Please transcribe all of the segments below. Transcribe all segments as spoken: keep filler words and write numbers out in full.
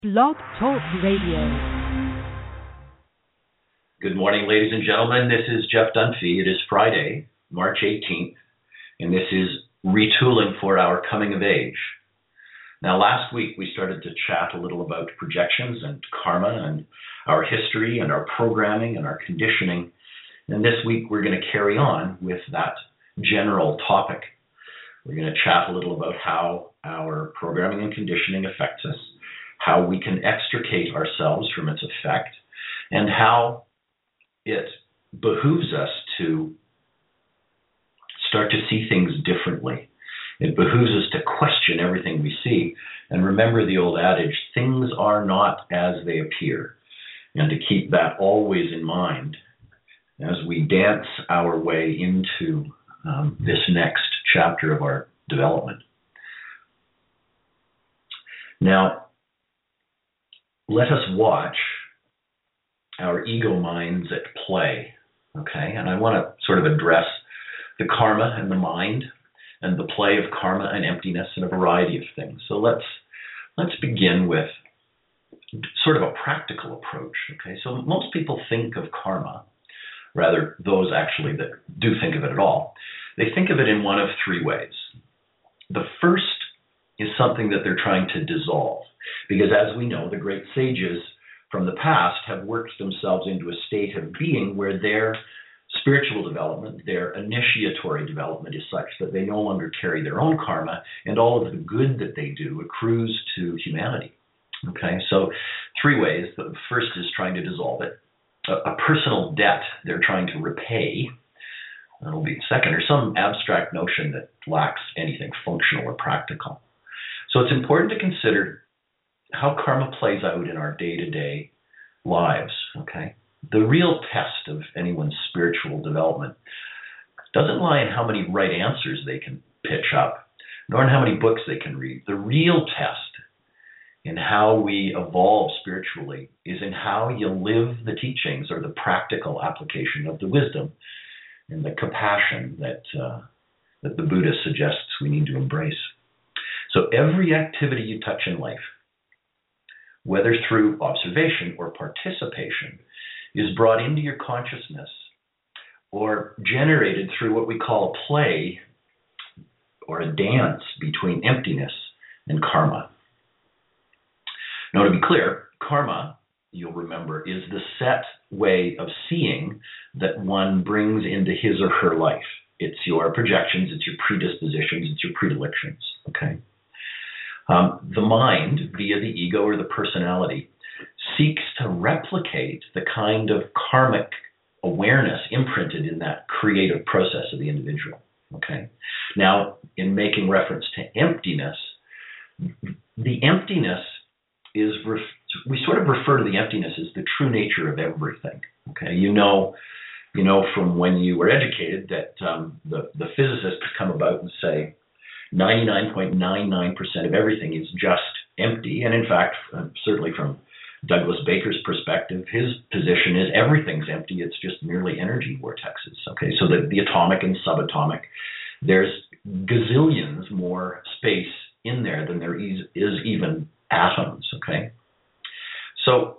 Blog Talk Radio. Good morning, ladies and gentlemen. This is Jeff Dunphy. It is Friday, March eighteenth, and this is retooling for our coming of age. Now, last week we started to chat a little about projections and karma and our history and our programming and our conditioning. And this week we're going to carry on with that general topic. We're going to chat a little about how our programming and conditioning affects us, how we can extricate ourselves from its effect, and how it behooves us to start to see things differently. It behooves us to question everything we see and remember the old adage, things are not as they appear, and to keep that always in mind as we dance our way into um, this next chapter of our development. Now, let us watch our ego minds at play, okay? And I want to sort of address the karma and the mind and the play of karma and emptiness and a variety of things. So let's let's begin with sort of a practical approach, okay? So most people think of karma, rather those actually that do think of it at all, they think of it in one of three ways. The first is something that they're trying to dissolve, because as we know, the great sages from the past have worked themselves into a state of being where their spiritual development, their initiatory development is such that they no longer carry their own karma, and all of the good that they do accrues to humanity. Okay, so three ways. The first is trying to dissolve it. A, a personal debt they're trying to repay. That'll be the second, or some abstract notion that lacks anything functional or practical. So it's important to consider how karma plays out in our day-to-day lives, okay? The real test of anyone's spiritual development doesn't lie in how many right answers they can pitch up, nor in how many books they can read. The real test in how we evolve spiritually is in how you live the teachings or the practical application of the wisdom and the compassion that uh, that the Buddha suggests we need to embrace. So every activity you touch in life, whether through observation or participation, is brought into your consciousness or generated through what we call a play or a dance between emptiness and karma. Now, to be clear, karma, you'll remember, is the set way of seeing that one brings into his or her life. It's your projections, it's your predispositions, it's your predilections, okay? Um, the mind, via the ego or the personality, seeks to replicate the kind of karmic awareness imprinted in that creative process of the individual. Okay. Now, in making reference to emptiness, the emptiness is, ref- we sort of refer to the emptiness as the true nature of everything. Okay. You know, you know from when you were educated that um, the, the physicists come about and say, ninety-nine point nine nine percent of everything is just empty. And in fact, certainly from Douglas Baker's perspective, his position is everything's empty. It's just merely energy vortexes. Okay, so the, the atomic and subatomic, there's gazillions more space in there than there is, is even atoms. Okay, so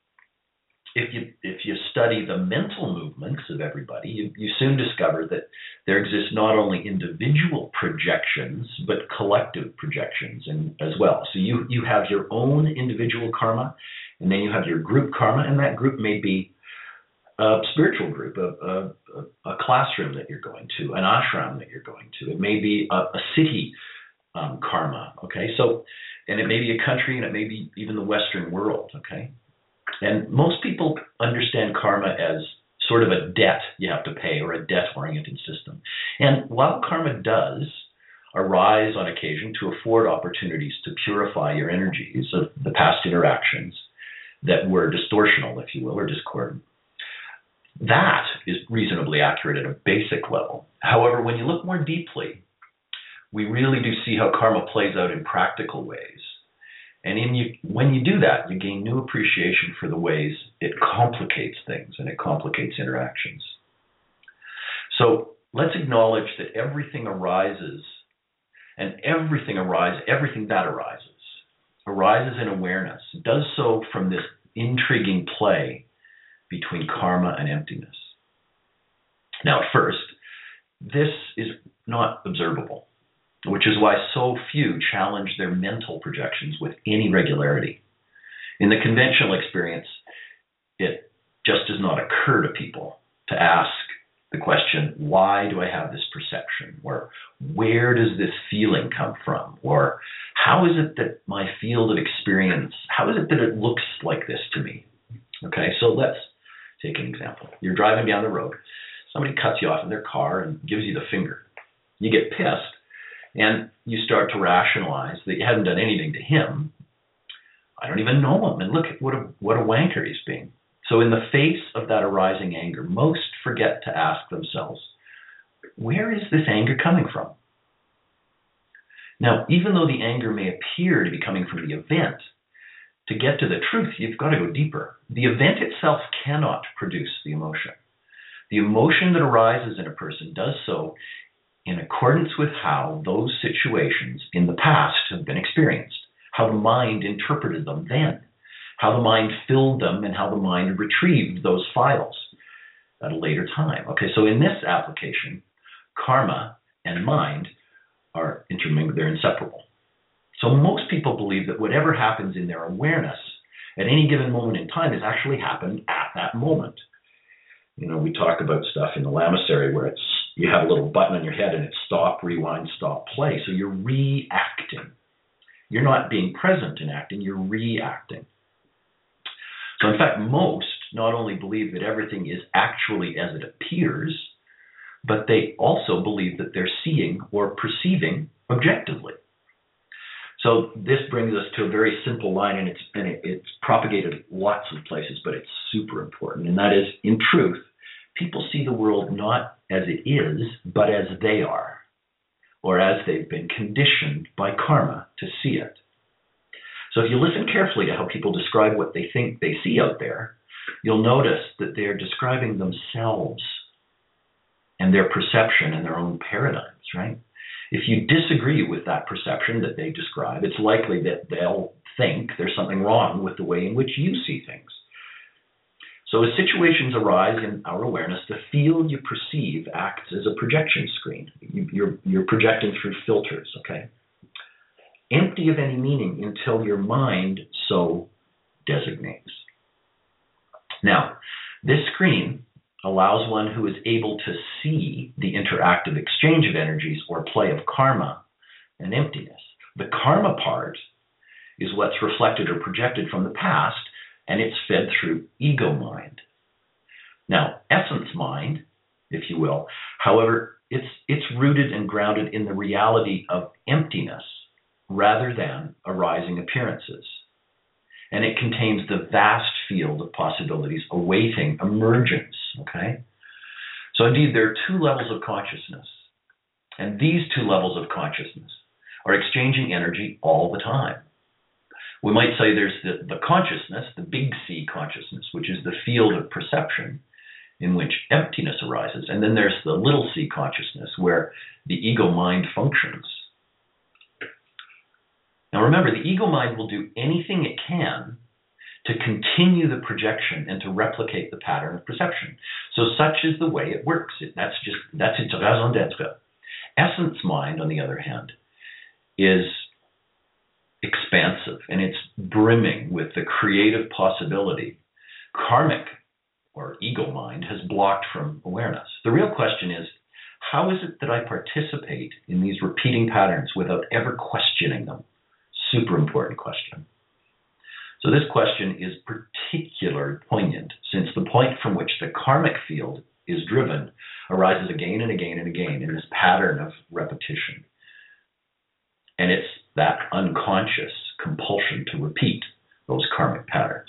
if you if you study the mental movements of everybody, you, you soon discover that there exist not only individual projections, but collective projections and, as well. So you, you have your own individual karma, and then you have your group karma, and that group may be a spiritual group, a, a, a classroom that you're going to, an ashram that you're going to. It may be a, a city um, karma, okay? So, and it may be a country, and it may be even the Western world, okay? And most people understand karma as sort of a debt you have to pay or a debt-oriented system. And while karma does arise on occasion to afford opportunities to purify your energies of the past interactions that were distortional, if you will, or discordant, that is reasonably accurate at a basic level. However, when you look more deeply, we really do see how karma plays out in practical ways. And in you, when you do that, you gain new appreciation for the ways it complicates things and it complicates interactions. So let's acknowledge that everything arises, and everything arises, everything that arises arises in awareness, it does so from this intriguing play between karma and emptiness. Now, at first, this is not observable, which is why so few challenge their mental projections with any regularity. In the conventional experience, it just does not occur to people to ask the question, why do I have this perception? Or where does this feeling come from? Or how is it that my field of experience, how is it that it looks like this to me? Okay, so let's take an example. You're driving down the road. Somebody cuts you off in their car and gives you the finger. You get pissed, and you start to rationalize that you hadn't done anything to him. I don't even know him, and look at what a, what a wanker he's being. So in the face of that arising anger, most forget to ask themselves, where is this anger coming from? Now, even though the anger may appear to be coming from the event, to get to the truth, you've got to go deeper. The event itself cannot produce the emotion. The emotion that arises in a person does so in accordance with how those situations in the past have been experienced, how the mind interpreted them then, how the mind filled them, and how the mind retrieved those files at a later time. Okay, so in this application, karma and mind are intermingled, they're inseparable. So most people believe that whatever happens in their awareness at any given moment in time has actually happened at that moment. You know, we talk about stuff in the Lamasery where it's you have a little button on your head and it's stop, rewind, stop, play. So you're reacting. You're not being present in acting, you're reacting. So in fact, most not only believe that everything is actually as it appears, but they also believe that they're seeing or perceiving objectively. So this brings us to a very simple line, and it's and it, it's propagated lots of places, but it's super important. And that is, in truth, people see the world not as it is, but as they are, or as they've been conditioned by karma to see it. So if you listen carefully to how people describe what they think they see out there, you'll notice that they're describing themselves and their perception and their own paradigms, right? If you disagree with that perception that they describe, it's likely that they'll think there's something wrong with the way in which you see things. So as situations arise in our awareness, the field you perceive acts as a projection screen. You, you're, you're projecting through filters, okay? Empty of any meaning until your mind so designates. Now, this screen allows one who is able to see the interactive exchange of energies or play of karma and emptiness. The karma part is what's reflected or projected from the past, and it's fed through ego mind. Now, essence mind, if you will, however, it's it's rooted and grounded in the reality of emptiness rather than arising appearances. And it contains the vast field of possibilities awaiting emergence, okay? So indeed, there are two levels of consciousness. And these two levels of consciousness are exchanging energy all the time. We might say there's the, the consciousness, the big C consciousness, which is the field of perception in which emptiness arises. And then there's the little c consciousness, where the ego mind functions. Now remember, the ego mind will do anything it can to continue the projection and to replicate the pattern of perception. So such is the way it works. It, that's just that's its raison d'être. Essence mind, on the other hand, is expansive and it's brimming with the creative possibility. Karmic or ego mind has blocked from awareness. The real question is, how is it that I participate in these repeating patterns without ever questioning them? Super important question. So this question is particularly poignant since the point from which the karmic field is driven arises again and again and again in this pattern of repetition. And it's that unconscious compulsion to repeat those karmic patterns.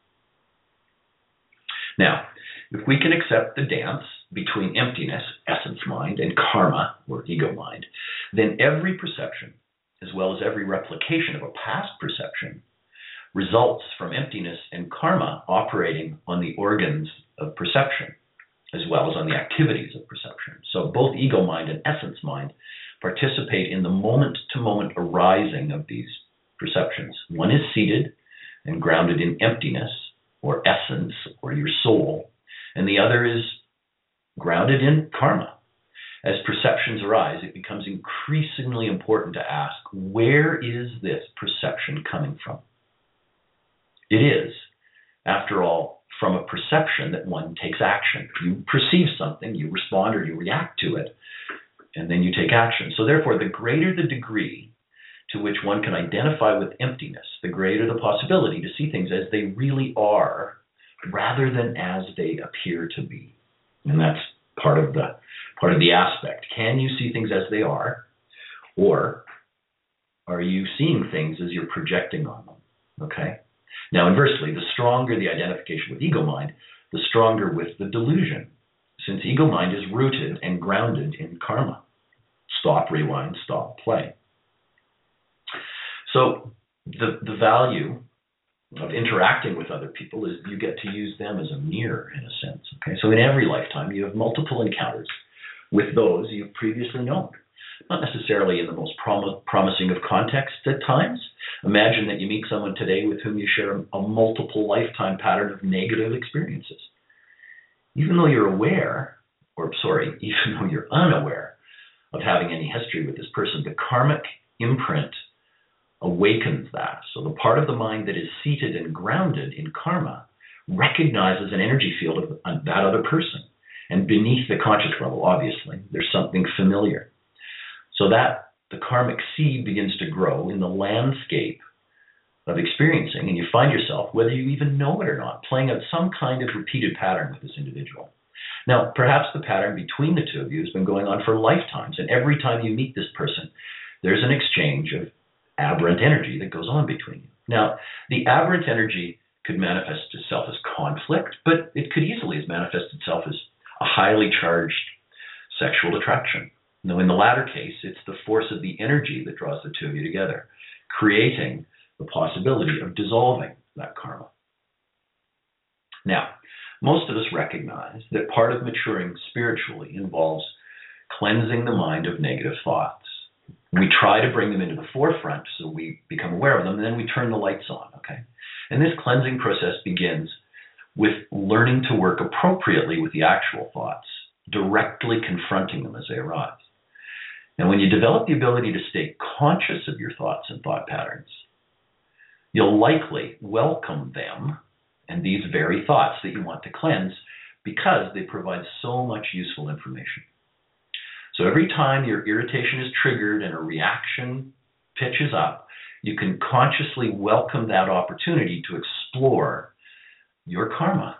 Now, if we can accept the dance between emptiness, essence mind, and karma, or ego mind, then every perception, as well as every replication of a past perception, results from emptiness and karma operating on the organs of perception, as well as on the activities of perception. So both ego mind and essence mind participate in the moment-to-moment arising of these perceptions. One is seated and grounded in emptiness or essence or your soul, and the other is grounded in karma. As perceptions arise, it becomes increasingly important to ask, where is this perception coming from? It is, after all, from a perception that one takes action. You perceive something, you respond or you react to it, and then you take action. So therefore, the greater the degree to which one can identify with emptiness, the greater the possibility to see things as they really are, rather than as they appear to be. And that's part of the part of the aspect. Can you see things as they are, or are you seeing things as you're projecting on them? Okay. Now, inversely, the stronger the identification with ego mind, the stronger with the delusion, since ego mind is rooted and grounded in karma. Stop, rewind, stop, play. So the the value of interacting with other people is you get to use them as a mirror, in a sense. Okay, so in every lifetime, you have multiple encounters with those you've previously known. Not necessarily in the most prom- promising of contexts at times. Imagine that you meet someone today with whom you share a, a multiple lifetime pattern of negative experiences. Even though you're aware, or sorry, even though you're unaware of having any history with this person, the karmic imprint awakens that. So the part of the mind that is seated and grounded in karma recognizes an energy field of that other person. And beneath the conscious level, obviously, there's something familiar. So that the karmic seed begins to grow in the landscape of experiencing, and you find yourself, whether you even know it or not, playing out some kind of repeated pattern with this individual. Now, perhaps the pattern between the two of you has been going on for lifetimes, and every time you meet this person, there's an exchange of aberrant energy that goes on between you. Now, the aberrant energy could manifest itself as conflict, but it could easily manifest itself as a highly charged sexual attraction. Now, in the latter case, it's the force of the energy that draws the two of you together, creating the possibility of dissolving that karma. Now, most of us recognize that part of maturing spiritually involves cleansing the mind of negative thoughts. We try to bring them into the forefront so we become aware of them, and then we turn the lights on, okay? And this cleansing process begins with learning to work appropriately with the actual thoughts, directly confronting them as they arise. And when you develop the ability to stay conscious of your thoughts and thought patterns, you'll likely welcome them and these very thoughts that you want to cleanse because they provide so much useful information. So every time your irritation is triggered and a reaction pitches up, you can consciously welcome that opportunity to explore your karma.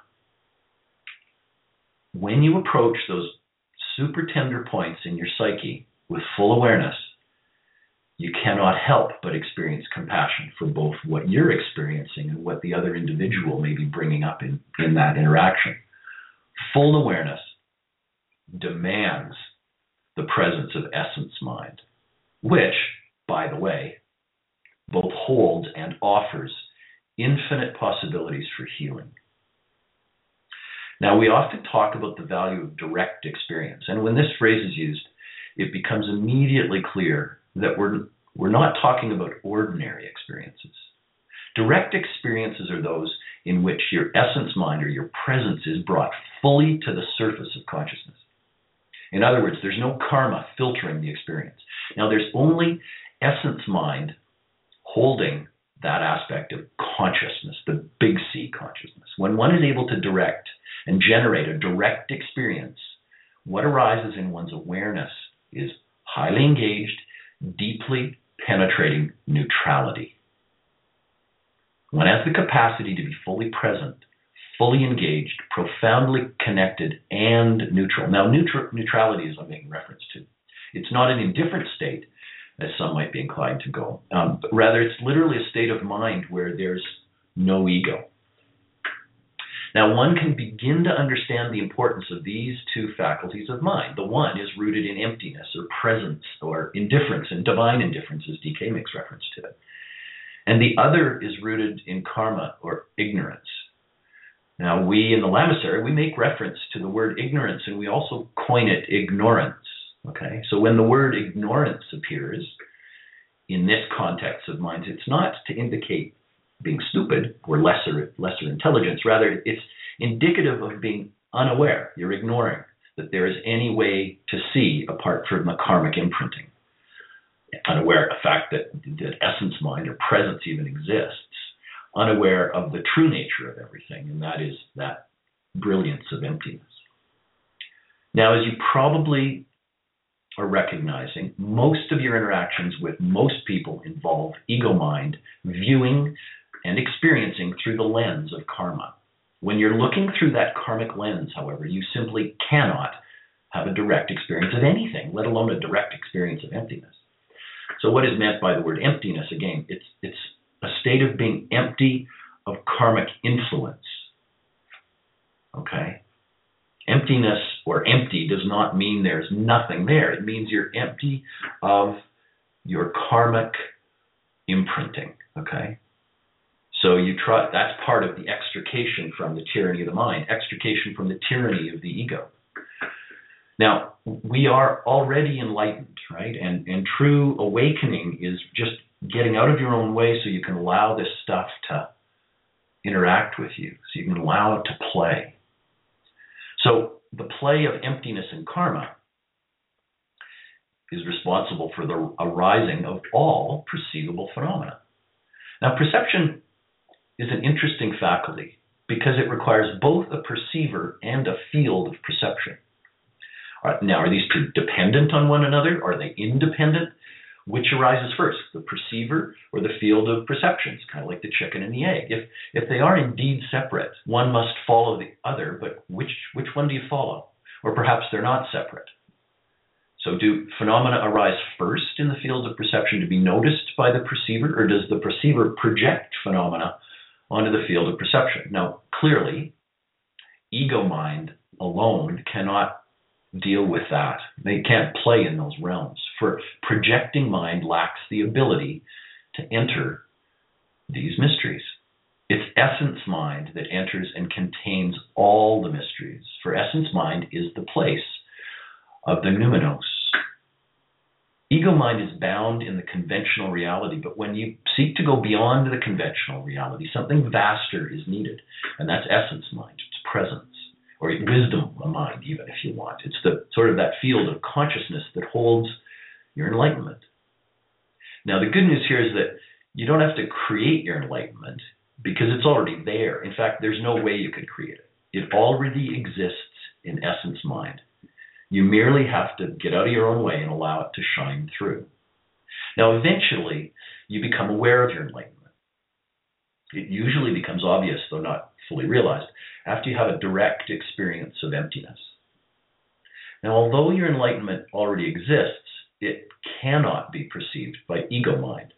When you approach those super tender points in your psyche with full awareness, you cannot help but experience compassion for both what you're experiencing and what the other individual may be bringing up in, in that interaction. Full awareness demands the presence of essence mind, which, by the way, both holds and offers infinite possibilities for healing. Now, we often talk about the value of direct experience, and when this phrase is used, it becomes immediately clear that we're we're not talking about ordinary experiences. Direct experiences are those in which your essence mind or your presence is brought fully to the surface of consciousness. In other words, there's no karma filtering the experience. Now, there's only essence mind holding that aspect of consciousness, the big C consciousness. When one is able to direct and generate a direct experience, what arises in one's awareness is highly engaged, deeply penetrating neutrality. One has the capacity to be fully present, fully engaged, profoundly connected, and neutral. Now, neutral, neutrality is what I'm making reference to. It's not an indifferent state, as some might be inclined to go, um, but rather it's literally a state of mind where there's no ego. Now, one can begin to understand the importance of these two faculties of mind. The one is rooted in emptiness or presence or indifference, and divine indifference, as D K makes reference to it. And the other is rooted in karma or ignorance. Now, we in the Lamasery, we make reference to the word ignorance, and we also coin it ignorance. Okay, so when the word ignorance appears in this context of minds, it's not to indicate being stupid or lesser lesser intelligence. Rather, it's indicative of being unaware. You're ignoring that there is any way to see apart from the karmic imprinting. Unaware of the fact that, that essence mind or presence even exists. Unaware of the true nature of everything, and that is that brilliance of emptiness. Now, as you probably are recognizing, most of your interactions with most people involve ego mind viewing and experiencing through the lens of karma. When you're looking through that karmic lens, however, you simply cannot have a direct experience of anything, let alone a direct experience of emptiness. So what is meant by the word emptiness? Again, it's it's a state of being empty of karmic influence. Okay? Emptiness or empty does not mean there's nothing there. It means you're empty of your karmic imprinting. Okay? So you try, that's part of the extrication from the tyranny of the mind, extrication from the tyranny of the ego. Now, we are already enlightened, right? And and true awakening is just getting out of your own way so you can allow this stuff to interact with you, so you can allow it to play. So the play of emptiness and karma is responsible for the arising of all perceivable phenomena. Now, perception is an interesting faculty because it requires both a perceiver and a field of perception. Now, are these two dependent on one another? Are they independent? Which arises first, the perceiver or the field of perception? It's kind of like the chicken and the egg. If if they are indeed separate, one must follow the other, but which which one do you follow? Or perhaps they're not separate. So do phenomena arise first in the field of perception to be noticed by the perceiver, or does the perceiver project phenomena onto the field of perception? Now, clearly, ego mind alone cannot deal with that. They can't play in those realms. For projecting mind lacks the ability to enter these mysteries. It's essence mind that enters and contains all the mysteries. For essence mind is the place of the numinous. Ego mind is bound in the conventional reality, but when you seek to go beyond the conventional reality, something vaster is needed, and that's essence mind. It's presence. Or wisdom of mind, even if you want. It's the sort of that field of consciousness that holds your enlightenment. Now, the good news here is that you don't have to create your enlightenment because it's already there. In fact, there's no way you could create it. It already exists in essence mind. You merely have to get out of your own way and allow it to shine through. Now, eventually, you become aware of your enlightenment. It usually becomes obvious, though not fully realized, after you have a direct experience of emptiness. Now, although your enlightenment already exists, it cannot be perceived by ego mind.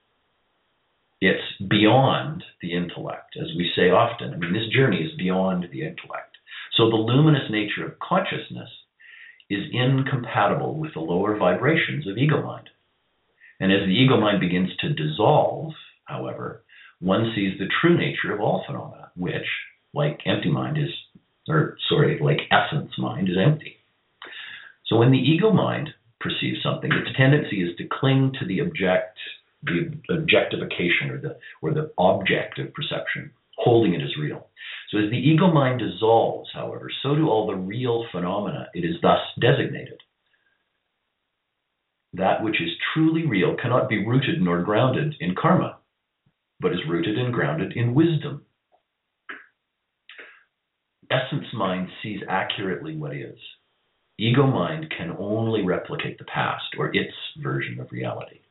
It's beyond the intellect, as we say often. I mean, this journey is beyond the intellect. So the luminous nature of consciousness is incompatible with the lower vibrations of ego mind. And as the ego mind begins to dissolve, however, one sees the true nature of all phenomena, which, like empty mind is, or sorry, like essence mind is empty. So when the ego mind perceives something, its tendency is to cling to the object, the objectification or the or the object of perception, holding it as real. So as the ego mind dissolves, however, so do all the real phenomena. It is thus designated. That which is truly real cannot be rooted nor grounded in karma, but is rooted and grounded in wisdom. Essence mind sees accurately what is. Ego mind can only replicate the past or its version of reality.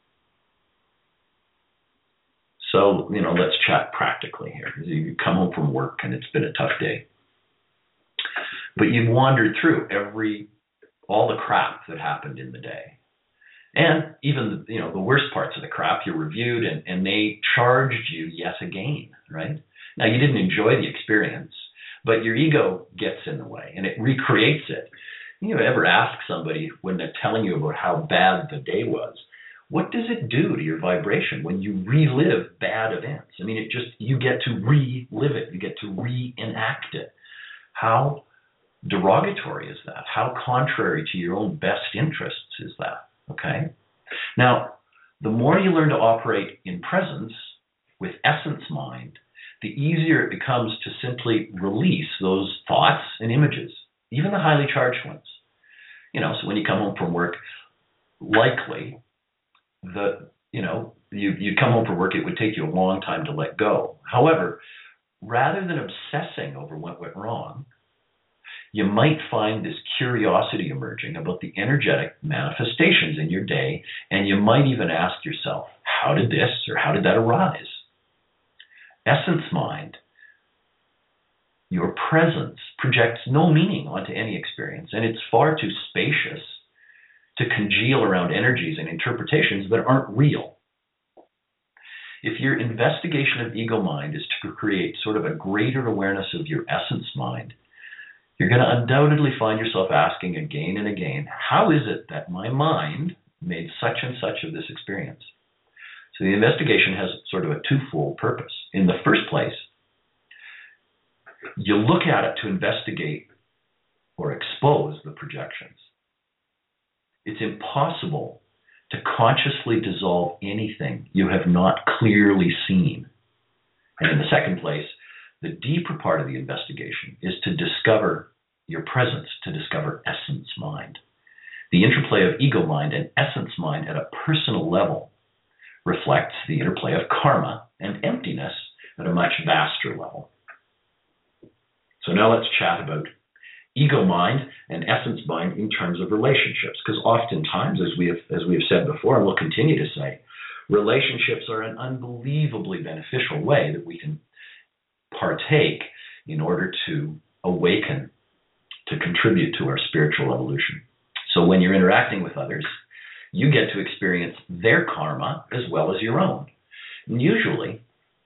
So, you know, let's chat practically here. You come home from work and it's been a tough day. But you've wandered through every, all the crap that happened in the day. And even, you know, the worst parts of the crap you reviewed, and, and they charged you yet again, right? Now, you didn't enjoy the experience, but your ego gets in the way and it recreates it. You ever ask somebody when they're telling you about how bad the day was, what does it do to your vibration when you relive bad events? I mean, it just, you get to relive it. You get to reenact it. How derogatory is that? How contrary to your own best interests is that? Okay. Now, The more you learn to operate in presence with essence mind, the easier it becomes to simply release those thoughts and images, even the highly charged ones. You know, so when you come home from work, likely the, you know, you, you'd come home from work, it would take you a long time to let go. However, rather than obsessing over what went wrong, you might find this curiosity emerging about the energetic manifestations in your day, and you might even ask yourself, how did this or how did that arise? Essence mind, your presence, projects no meaning onto any experience, and it's far too spacious to congeal around energies and interpretations that aren't real. If your investigation of ego mind is to create sort of a greater awareness of your essence mind, you're going to undoubtedly find yourself asking again and again, how is it that my mind made such and such of this experience? So the investigation has sort of a twofold purpose. In the first place, you look at it to investigate or expose the projections. It's impossible to consciously dissolve anything you have not clearly seen. And in the second place, the deeper part of the investigation is to discover your presence, to discover essence mind. The interplay of ego mind and essence mind at a personal level reflects the interplay of karma and emptiness at a much vaster level. So now let's chat about ego mind and essence mind in terms of relationships, because oftentimes, as we have as we have said before, and we'll continue to say, relationships are an unbelievably beneficial way that we can partake in order to awaken, to contribute to our spiritual evolution. So when you're interacting with others, you get to experience their karma as well as your own. And usually,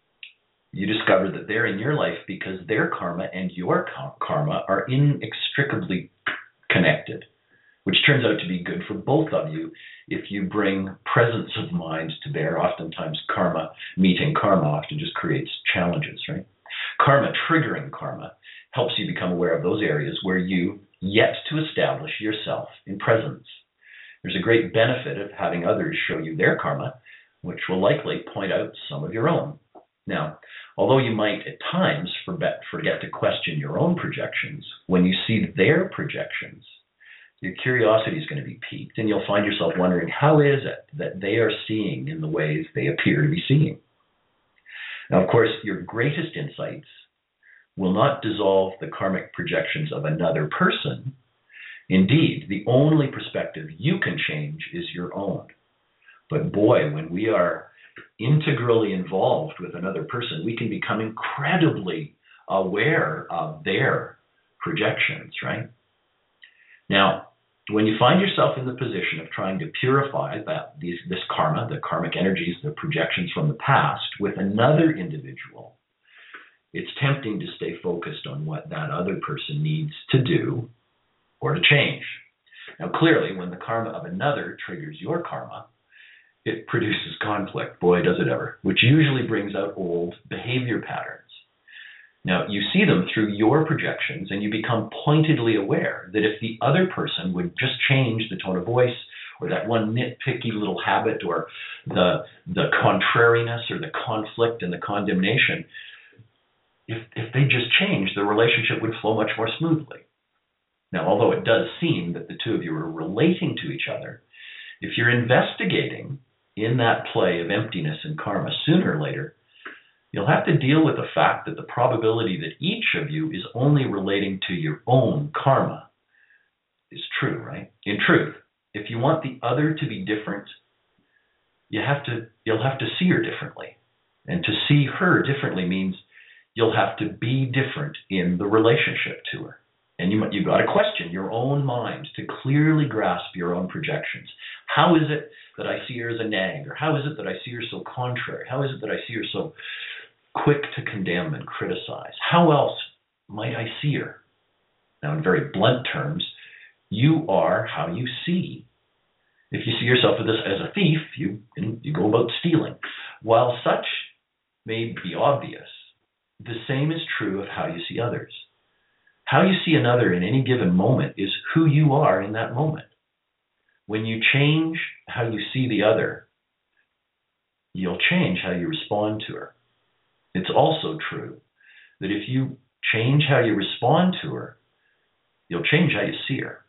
you discover that they're in your life because their karma and your karma are inextricably connected, which turns out to be good for both of you if you bring presence of mind to bear. Oftentimes, karma, meeting karma often just creates challenges, right? Karma, triggering karma, helps you become aware of those areas where you yet to establish yourself in presence. There's a great benefit of having others show you their karma, which will likely point out some of your own. Now, although you might at times forget to question your own projections, when you see their projections, your curiosity is going to be piqued, and you'll find yourself wondering, how is it that they are seeing in the ways they appear to be seeing? Now, of course, your greatest insights will not dissolve the karmic projections of another person. Indeed, the only perspective you can change is your own. But boy, when we are integrally involved with another person, we can become incredibly aware of their projections, right? Now, when you find yourself in the position of trying to purify that these, this karma, the karmic energies, the projections from the past with another individual, it's tempting to stay focused on what that other person needs to do or to change. Now, clearly, when the karma of another triggers your karma, it produces conflict, boy, does it ever, which usually brings out old behavior patterns. Now, you see them through your projections, and you become pointedly aware that if the other person would just change the tone of voice, or that one nitpicky little habit, or the the contrariness, or the conflict and the condemnation, if if they just changed, the relationship would flow much more smoothly. Now, although it does seem that the two of you are relating to each other, if you're investigating in that play of emptiness and karma, sooner or later, you'll have to deal with the fact that the probability that each of you is only relating to your own karma is true, right? In truth, if you want the other to be different, you have to, you'll have to see her differently. And to see her differently means you'll have to be different in the relationship to her. And you, you've got to question your own mind to clearly grasp your own projections. How is it that I see her as a nag? Or how is it that I see her so contrary? How is it that I see her so quick to condemn and criticize? How else might I see her? Now, in very blunt terms, you are how you see. If you see yourself as a thief, you, you go about stealing. While such may be obvious, the same is true of how you see others. How you see another in any given moment is who you are in that moment. When you change how you see the other, you'll change how you respond to her. It's also true that if you change how you respond to her, you'll change how you see her.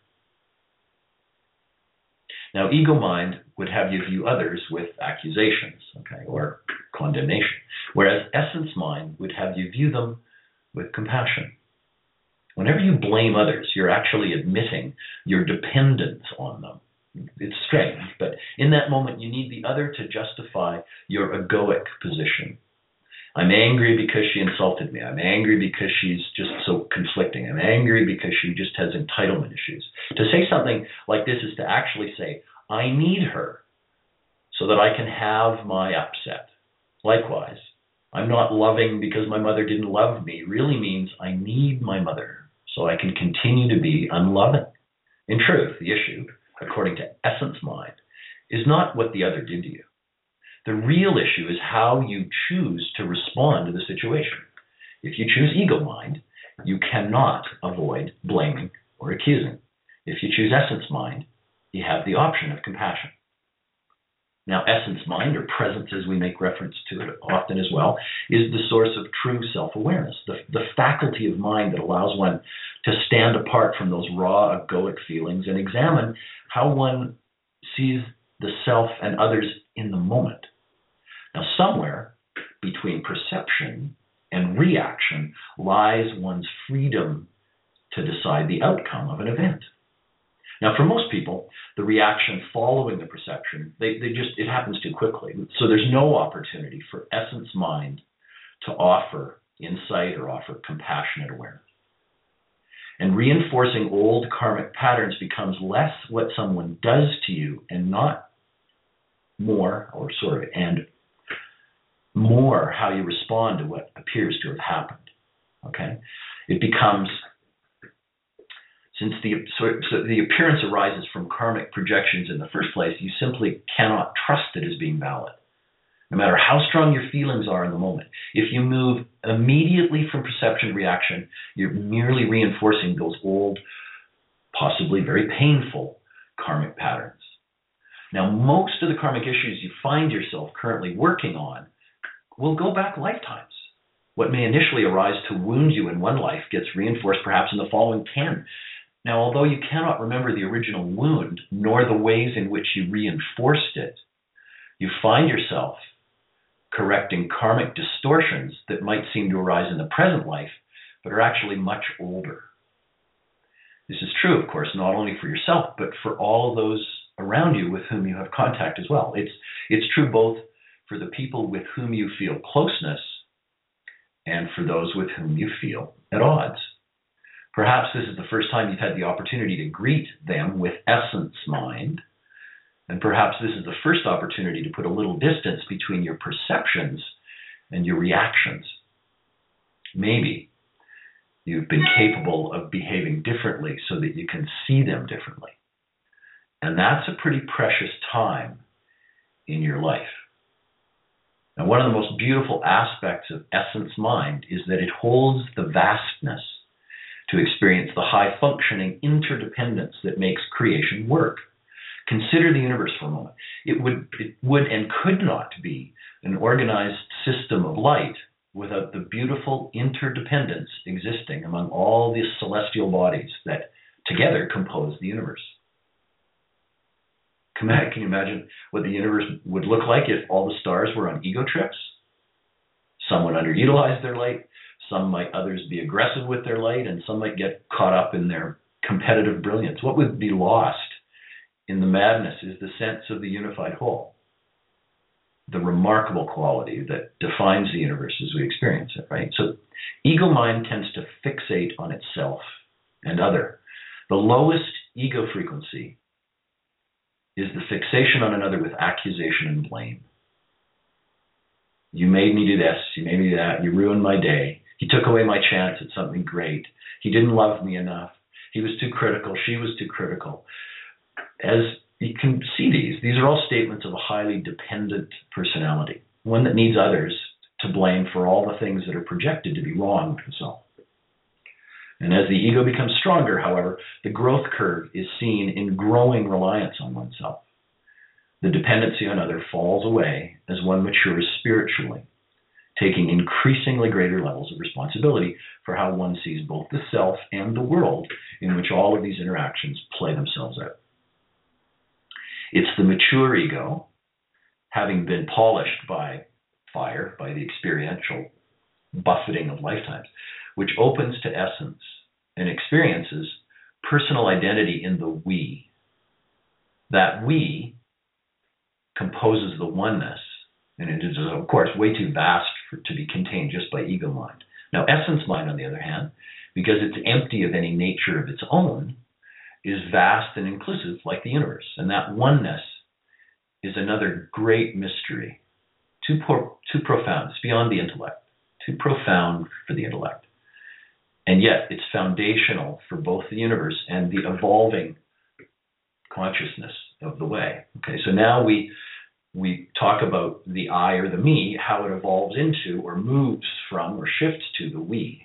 Now, ego mind would have you view others with accusations, okay, or condemnation, whereas essence mind would have you view them with compassion. Whenever you blame others, you're actually admitting your dependence on them. It's strange, but in that moment, you need the other to justify your egoic position. I'm angry because she insulted me. I'm angry because she's just so conflicting. I'm angry because she just has entitlement issues. To say something like this is to actually say, I need her so that I can have my upset. Likewise, I'm not loving because my mother didn't love me really means I need my mother so I can continue to be unloving. In truth, the issue, according to essence mind, is not what the other did to you. The real issue is how you choose to respond to the situation. If you choose ego mind, you cannot avoid blaming or accusing. If you choose essence mind, you have the option of compassion. Now, essence mind, or presence as we make reference to it often as well, is the source of true self-awareness, the, the faculty of mind that allows one to stand apart from those raw egoic feelings and examine how one sees the self and others in the moment. Now, somewhere between perception and reaction lies one's freedom to decide the outcome of an event. Now, for most people, the reaction following the perception, they, they just it happens too quickly. So there's no opportunity for essence mind to offer insight or offer compassionate awareness. And reinforcing old karmic patterns becomes less what someone does to you and not more, or sort of, and more how you respond to what appears to have happened. Okay? It becomes, since the, so, so the appearance arises from karmic projections in the first place, you simply cannot trust it as being valid. No matter how strong your feelings are in the moment, if you move immediately from perception to reaction, you're merely reinforcing those old, possibly very painful karmic patterns. Now, most of the karmic issues you find yourself currently working on will go back lifetimes. What may initially arise to wound you in one life gets reinforced perhaps in the following ten. Now, although you cannot remember the original wound, nor the ways in which you reinforced it, you find yourself correcting karmic distortions that might seem to arise in the present life, but are actually much older. This is true, of course, not only for yourself, but for all of those around you with whom you have contact as well. It's, it's true both for the people with whom you feel closeness and for those with whom you feel at odds. Perhaps this is the first time you've had the opportunity to greet them with essence mind, and perhaps this is the first opportunity to put a little distance between your perceptions and your reactions. Maybe you've been capable of behaving differently so that you can see them differently. And that's a pretty precious time in your life. Now, one of the most beautiful aspects of essence mind is that it holds the vastness to experience the high-functioning interdependence that makes creation work. Consider the universe for a moment. It would, it would and could not be an organized system of light without the beautiful interdependence existing among all the celestial bodies that together compose the universe. Can you imagine what the universe would look like if all the stars were on ego trips? Some would underutilize their light, some might others be aggressive with their light, and some might get caught up in their competitive brilliance. What would be lost in the madness is the sense of the unified whole, the remarkable quality that defines the universe as we experience it, right? So ego mind tends to fixate on itself and other. The lowest ego frequency is the fixation on another with accusation and blame. You made me do this, you made me do that, you ruined my day, he took away my chance at something great, he didn't love me enough, he was too critical, she was too critical. As you can see these, these are all statements of a highly dependent personality, one that needs others to blame for all the things that are projected to be wrong with himself. And as the ego becomes stronger, however, the growth curve is seen in growing reliance on oneself. The dependency on other falls away as one matures spiritually, taking increasingly greater levels of responsibility for how one sees both the self and the world in which all of these interactions play themselves out. It's the mature ego, having been polished by fire, by the experiential buffeting of lifetimes, which opens to essence and experiences personal identity in the we. That we composes the oneness, and it is, of course, way too vast for, to be contained just by ego mind. Now, essence mind, on the other hand, because it's empty of any nature of its own, is vast and inclusive like the universe. And that oneness is another great mystery, too, por- too profound. It's beyond the intellect, too profound for the intellect. And yet it's foundational for both the universe and the evolving consciousness of the way. Okay, so now we we talk about the I or the me, how it evolves into or moves from or shifts to the we.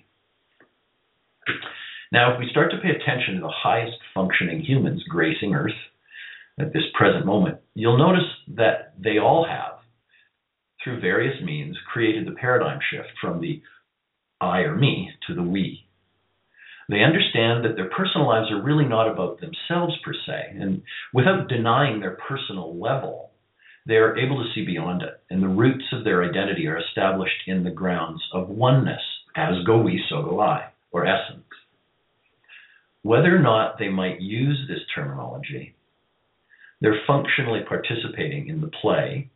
Now, if we start to pay attention to the highest functioning humans gracing Earth at this present moment, you'll notice that they all have, through various means, created the paradigm shift from the I or me to the we. They understand that their personal lives are really not about themselves per se, and without denying their personal level, they are able to see beyond it, and the roots of their identity are established in the grounds of oneness, as go we, so go I, or essence. Whether or not they might use this terminology, they're functionally participating in the play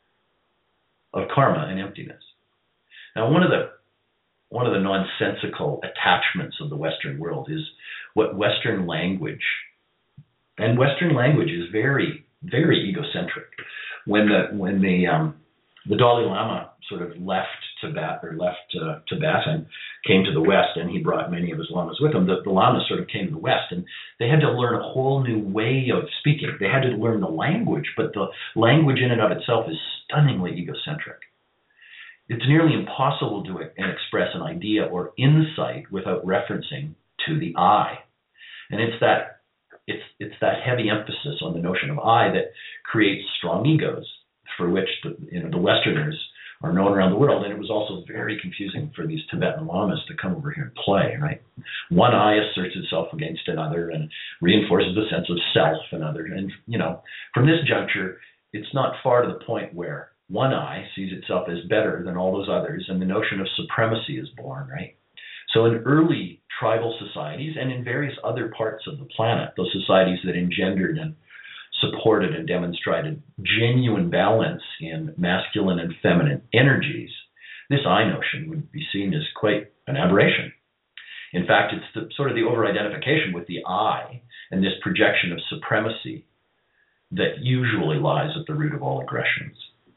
of karma and emptiness. Now, one of the one of the nonsensical attachments of the Western world is what Western language, and Western language is very, very egocentric. When the when the um, the Dalai Lama sort of left Tibet or left uh, Tibet and came to the West, and he brought many of his lamas with him, the, the lamas sort of came to the West, and they had to learn a whole new way of speaking. They had to learn the language, but the language in and of itself is stunningly egocentric. It's nearly impossible to express an idea or insight without referencing to the I. And it's that it's it's that heavy emphasis on the notion of I that creates strong egos, for which the, you know, the Westerners are known around the world. And it was also very confusing for these Tibetan lamas to come over here and play, right? One I asserts itself against another and reinforces the sense of self another. And, you know, from this juncture, it's not far to the point where one I sees itself as better than all those others, and the notion of supremacy is born, right? So in early tribal societies and in various other parts of the planet, those societies that engendered and supported and demonstrated genuine balance in masculine and feminine energies, this I notion would be seen as quite an aberration. In fact, it's the, sort of the over-identification with the I and this projection of supremacy that usually lies at the root of all aggressions.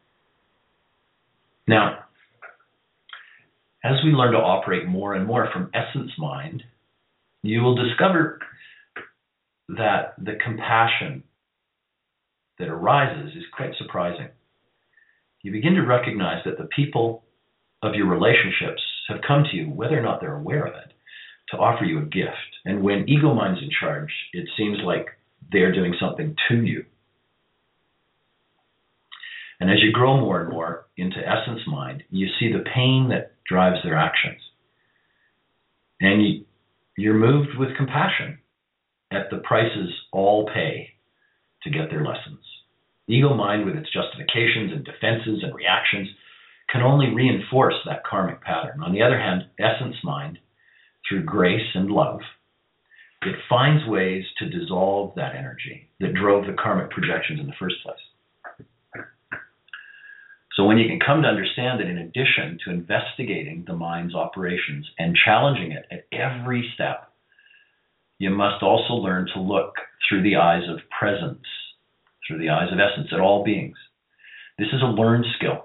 Now, as we learn to operate more and more from essence mind, you will discover that the compassion that arises is quite surprising. You begin to recognize that the people of your relationships have come to you, whether or not they're aware of it, to offer you a gift. And when ego mind's in charge, it seems like they're doing something to you. And as you grow more and more into essence mind, you see the pain that drives their actions. And you, you're moved with compassion at the prices all pay to get their lessons. Ego mind, with its justifications and defenses and reactions, can only reinforce that karmic pattern. On the other hand, essence mind, through grace and love, it finds ways to dissolve that energy that drove the karmic projections in the first place. So when you can come to understand that in addition to investigating the mind's operations and challenging it at every step, you must also learn to look through the eyes of presence, through the eyes of essence at all beings. This is a learned skill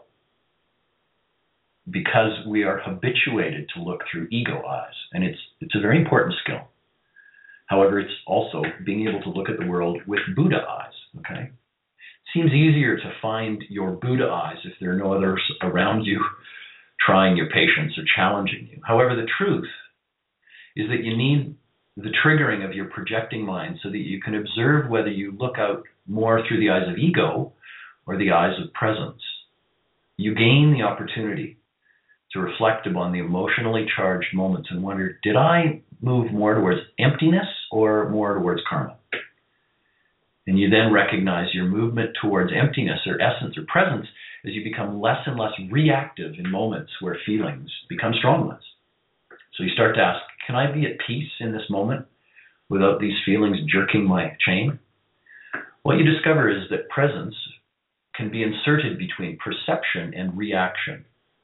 because we are habituated to look through ego eyes, and it's it's a very important skill. However, it's also being able to look at the world with Buddha eyes, okay? Seems easier to find your Buddha eyes if there are no others around you trying your patience or challenging you. However, the truth is that you need the triggering of your projecting mind so that you can observe whether you look out more through the eyes of ego or the eyes of presence, you gain the opportunity to reflect upon the emotionally charged moments and wonder, did I move more towards emptiness or more towards karma? And you then recognize your movement towards emptiness or essence or presence as you become less and less reactive in moments where feelings become strong ones. So you start to ask, can I be at peace in this moment without these feelings jerking my chain? What you discover is that presence can be inserted between perception and reaction.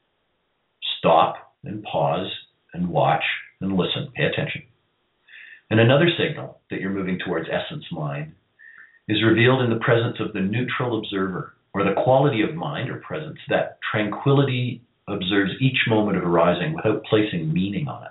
Stop and pause and watch and listen. Pay attention. And another signal that you're moving towards essence mind is revealed in the presence of the neutral observer, or the quality of mind or presence that tranquility observes each moment of arising without placing meaning on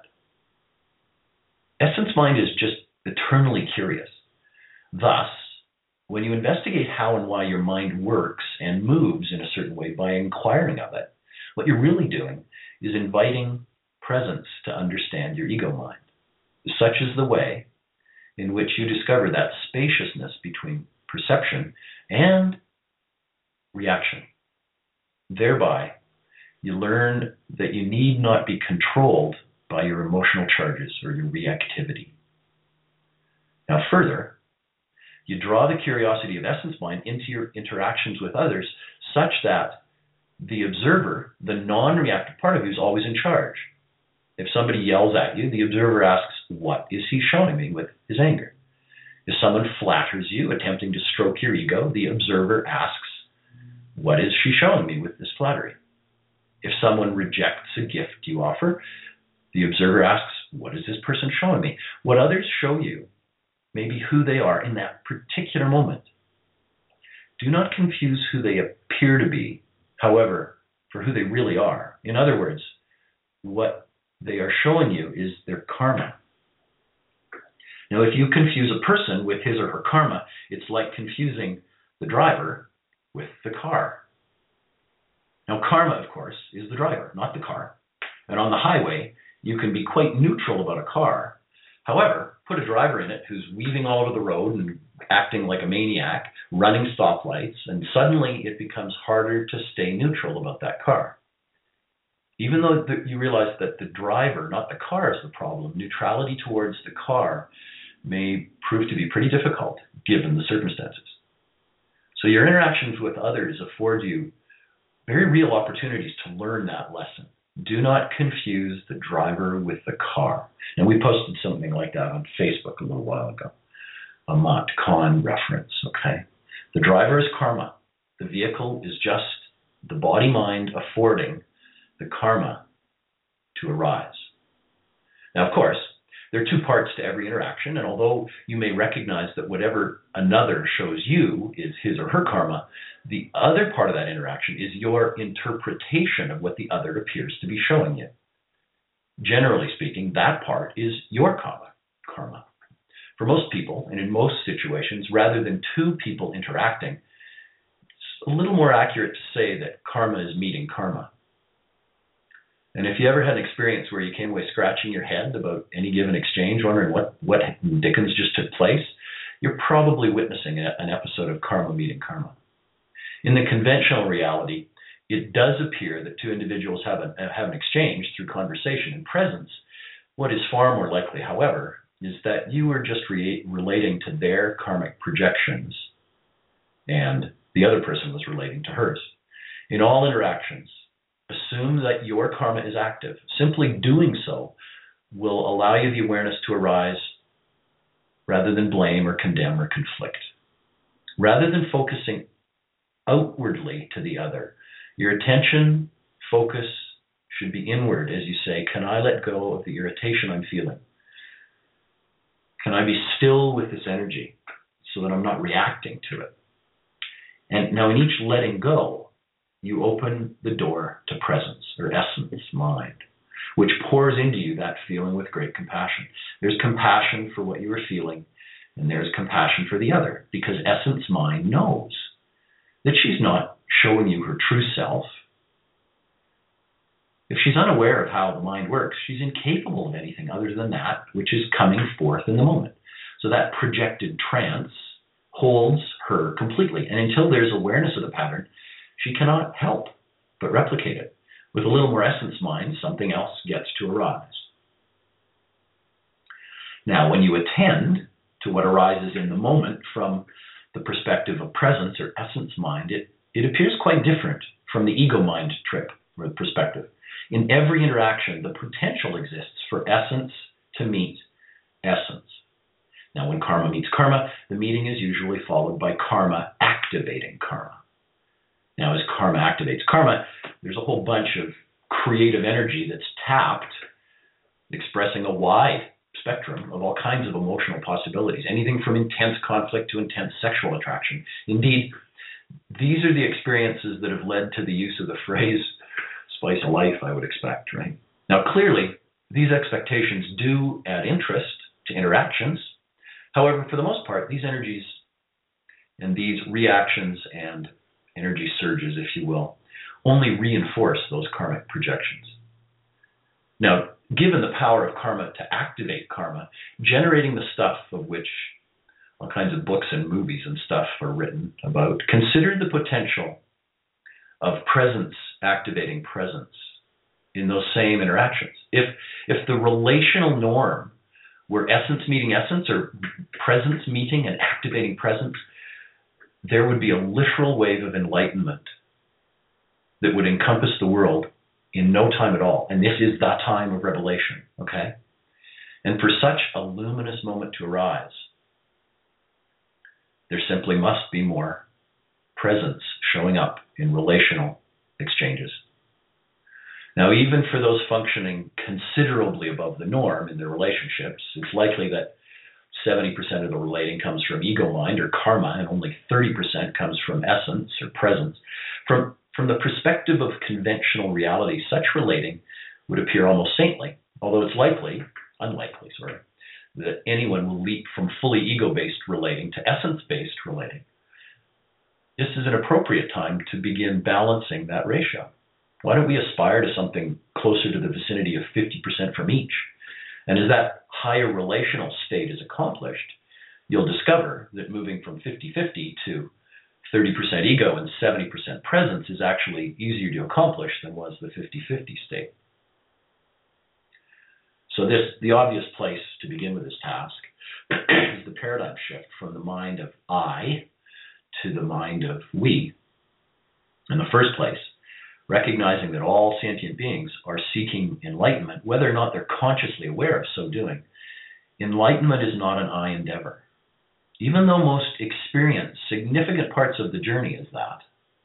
it. Essence mind is just eternally curious. Thus, when you investigate how and why your mind works and moves in a certain way by inquiring of it, what you're really doing is inviting presence to understand your ego mind. Such is the way in which you discover that spaciousness between perception and reaction. Thereby, you learn that you need not be controlled by your emotional charges or your reactivity. Now further, you draw the curiosity of essence mind into your interactions with others such that the observer, the non-reactive part of you, is always in charge. If somebody yells at you, the observer asks, what is he showing me with his anger? If someone flatters you, attempting to stroke your ego, the observer asks, what is she showing me with this flattery? If someone rejects a gift you offer, the observer asks, what is this person showing me? What others show you may be who they are in that particular moment. Do not confuse who they appear to be, however, for who they really are. In other words, what they are showing you is their karma. Now, if you confuse a person with his or her karma, it's like confusing the driver with the car. Now, karma, of course, is the driver, not the car. And on the highway, you can be quite neutral about a car. However, put a driver in it who's weaving all over the road and acting like a maniac, running stoplights, and suddenly it becomes harder to stay neutral about that car. Even though you realize that the driver, not the car, is the problem, neutrality towards the car may prove to be pretty difficult given the circumstances. So your interactions with others afford you very real opportunities to learn that lesson. Do not confuse the driver with the car. And we posted something like that on Facebook a little while ago. A Mott Kahn reference, okay? The driver is karma. The vehicle is just the body-mind affording the karma to arise. Now, of course, there are two parts to every interaction, and although you may recognize that whatever another shows you is his or her karma, the other part of that interaction is your interpretation of what the other appears to be showing you. Generally speaking, that part is your karma. karma. For most people, and in most situations, rather than two people interacting, it's a little more accurate to say that karma is meeting karma. And if you ever had an experience where you came away scratching your head about any given exchange, wondering what, what dickens just took place, you're probably witnessing a, an episode of karma meeting karma. In the conventional reality, it does appear that two individuals have an, have an exchange through conversation and presence. What is far more likely, however, is that you are just re- relating to their karmic projections and the other person was relating to hers. In all interactions, assume that your karma is active. Simply doing so will allow you the awareness to arise rather than blame or condemn or conflict. Rather than focusing outwardly to the other, your attention, focus should be inward as you say, can I let go of the irritation I'm feeling? Can I be still with this energy so that I'm not reacting to it? And now in each letting go, you open the door to presence or essence mind, which pours into you that feeling with great compassion. There's compassion for what you are feeling, and there's compassion for the other, because essence mind knows that she's not showing you her true self. If she's unaware of how the mind works, she's incapable of anything other than that which is coming forth in the moment. So that projected trance holds her completely. And until there's awareness of the pattern, she cannot help but replicate it. With a little more essence mind, something else gets to arise. Now, when you attend to what arises in the moment from the perspective of presence or essence mind, it, it appears quite different from the ego mind trip or perspective. In every interaction, the potential exists for essence to meet essence. Now, when karma meets karma, the meeting is usually followed by karma activating karma. Now, as karma activates karma, there's a whole bunch of creative energy that's tapped, expressing a wide spectrum of all kinds of emotional possibilities, anything from intense conflict to intense sexual attraction. Indeed, these are the experiences that have led to the use of the phrase spice of life, I would expect, right? Now, clearly, these expectations do add interest to interactions. However, for the most part, these energies and these reactions and energy surges, if you will, only reinforce those karmic projections. Now, given the power of karma to activate karma, generating the stuff of which all kinds of books and movies and stuff are written about, consider the potential of presence activating presence in those same interactions. If if the relational norm were essence meeting essence or presence meeting and activating presence, there would be a literal wave of enlightenment that would encompass the world in no time at all. And this is the time of revelation, okay? And for such a luminous moment to arise, there simply must be more presence showing up in relational exchanges. Now, even for those functioning considerably above the norm in their relationships, it's likely that seventy percent of the relating comes from ego mind or karma, and only thirty percent comes from essence or presence. From, from the perspective of conventional reality, such relating would appear almost saintly, although it's likely, unlikely, sorry, that anyone will leap from fully ego-based relating to essence-based relating. This is an appropriate time to begin balancing that ratio. Why don't we aspire to something closer to the vicinity of fifty percent from each? And as that higher relational state is accomplished, you'll discover that moving from fifty-fifty to thirty percent ego and seventy percent presence is actually easier to accomplish than was the fifty-fifty state. So this, the obvious place to begin with this task is the paradigm shift from the mind of I to the mind of we. In the first place, recognizing that all sentient beings are seeking enlightenment, whether or not they're consciously aware of so doing. Enlightenment is not an I endeavor. Even though most experience significant parts of the journey as that,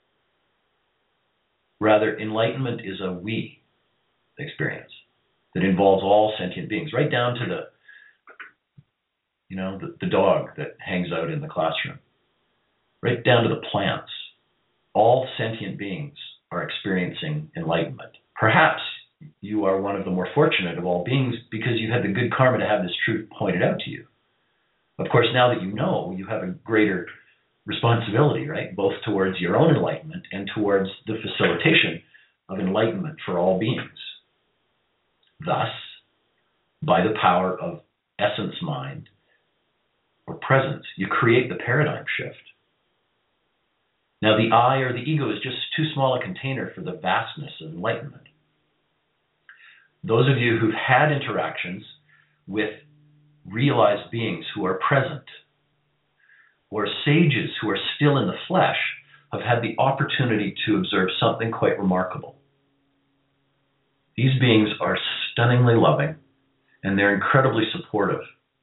rather, enlightenment is a we experience that involves all sentient beings, right down to the, you know, the, the dog that hangs out in the classroom, right down to the plants. All sentient beings are experiencing enlightenment. Perhaps you are one of the more fortunate of all beings because you had the good karma to have this truth pointed out to you. Of course, now that you know, you have a greater responsibility, right? Both towards your own enlightenment and towards the facilitation of enlightenment for all beings. Thus, by the power of essence mind or presence, you create the paradigm shift. Now, the I or the ego is just too small a container for the vastness of enlightenment. Those of you who've had interactions with realized beings who are present, or sages who are still in the flesh, have had the opportunity to observe something quite remarkable. These beings are stunningly loving, and they're incredibly supportive.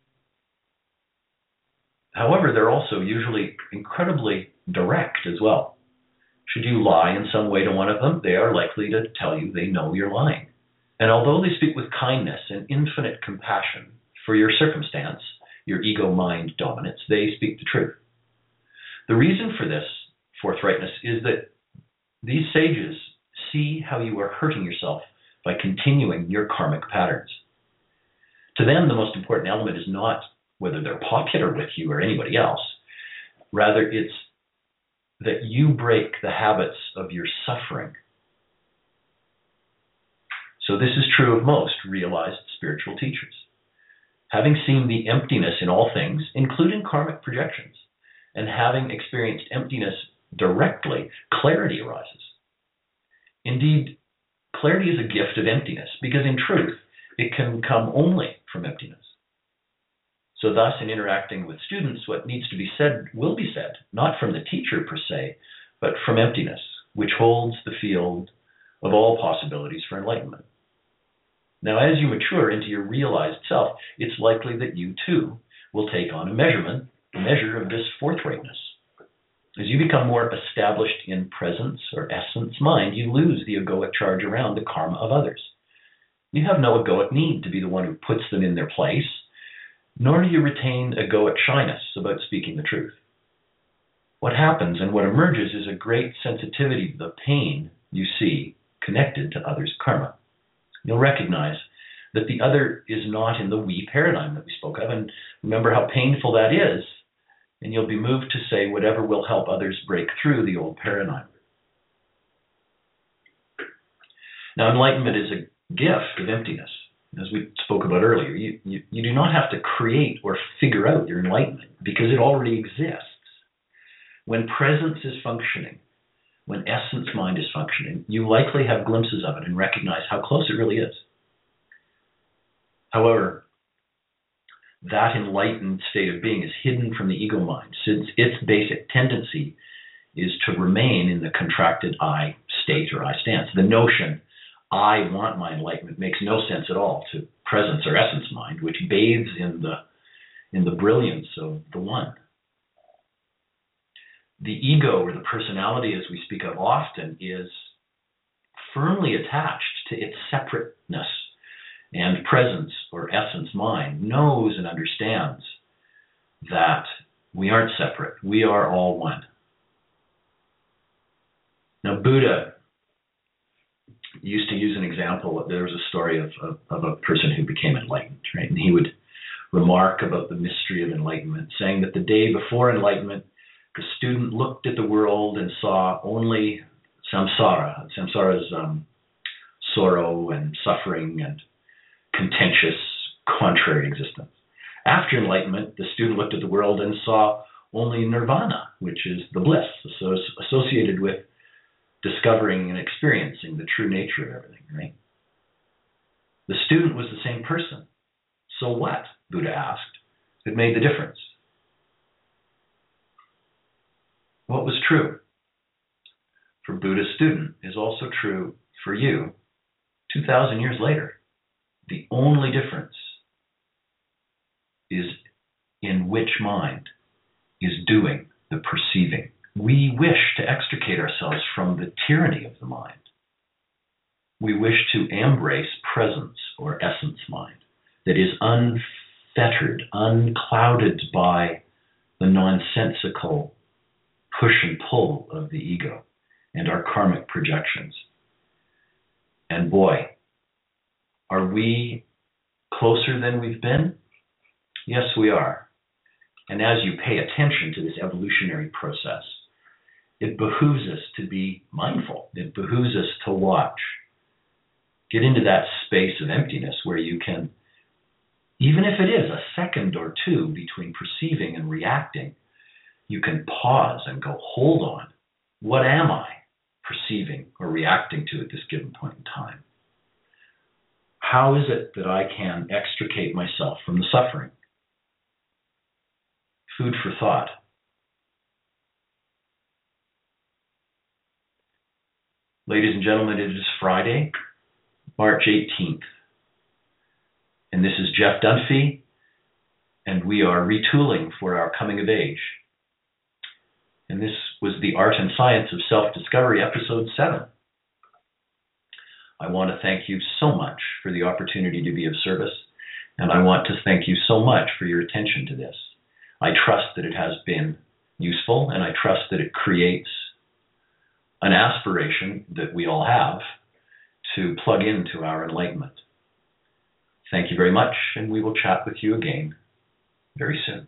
However, they're also usually incredibly direct as well. Should you lie in some way to one of them, they are likely to tell you they know you're lying. And although they speak with kindness and infinite compassion for your circumstance, your ego mind dominance, they speak the truth. The reason for this forthrightness is that these sages see how you are hurting yourself by continuing your karmic patterns. To them, the most important element is not whether they're popular with you or anybody else. Rather, it's that you break the habits of your suffering. So this is true of most realized spiritual teachers. Having seen the emptiness in all things, including karmic projections, And having experienced emptiness directly, clarity arises. Indeed, clarity is a gift of emptiness, because in truth, it can come only from emptiness. So thus, in interacting with students, what needs to be said will be said, not from the teacher per se, but from emptiness, which holds the field of all possibilities for enlightenment. Now, as you mature into your realized self, it's likely that you too will take on a measurement, a measure of this forthrightness. As you become more established in presence or essence mind, you lose the egoic charge around the karma of others. You have no egoic need to be the one who puts them in their place, nor do you retain egoic shyness about speaking the truth. What happens and what emerges is a great sensitivity to the pain you see connected to others' karma. You'll recognize that the other is not in the we paradigm that we spoke of, and remember how painful that is, and you'll be moved to say whatever will help others break through the old paradigm. Now, enlightenment is a gift of emptiness. As we spoke about earlier, you, you, you do not have to create or figure out your enlightenment, because it already exists. When presence is functioning, when essence mind is functioning, you likely have glimpses of it and recognize how close it really is. However, that enlightened state of being is hidden from the ego mind, since its basic tendency is to remain in the contracted I state or I stance. The notion, I want my enlightenment, makes no sense at all to presence or essence mind, which bathes in the, in the brilliance of the one. The ego, or the personality as we speak of often, is firmly attached to its separateness, and presence or essence mind knows and understands that we aren't separate. We are all one. Now, Buddha used to use an example. There was a story of, of, of a person who became enlightened, right? And he would remark about the mystery of enlightenment, saying that the day before enlightenment, the student looked at the world and saw only samsara. Samsara is um, sorrow and suffering and contentious, contrary existence. After enlightenment, the student looked at the world and saw only nirvana, which is the bliss associated with discovering and experiencing the true nature of everything, right? The student was the same person. So what? Buddha asked. It made the difference. What was true for Buddha's student is also true for you two thousand years later. The only difference is in which mind is doing the perceiving. We wish to extricate ourselves from the tyranny of the mind. We wish to embrace presence or essence mind that is unfettered, unclouded by the nonsensical push and pull of the ego and our karmic projections. And boy, are we closer than we've been? Yes, we are. And as you pay attention to this evolutionary process, it behooves us to be mindful. It behooves us to watch. Get into that space of emptiness where you can, even if it is a second or two between perceiving and reacting, you can pause and go, hold on. What am I perceiving or reacting to at this given point in time? How is it that I can extricate myself from the suffering? Food for thought. Ladies and gentlemen, it is Friday, March eighteenth. And this is Jeff Dunphy, and we are retooling for our coming of age. And this was the Art and Science of Self-Discovery, episode seven. I want to thank you so much for the opportunity to be of service, and I want to thank you so much for your attention to this. I trust that it has been useful, and I trust that it creates an aspiration that we all have to plug into our enlightenment. Thank you very much, and we will chat with you again very soon.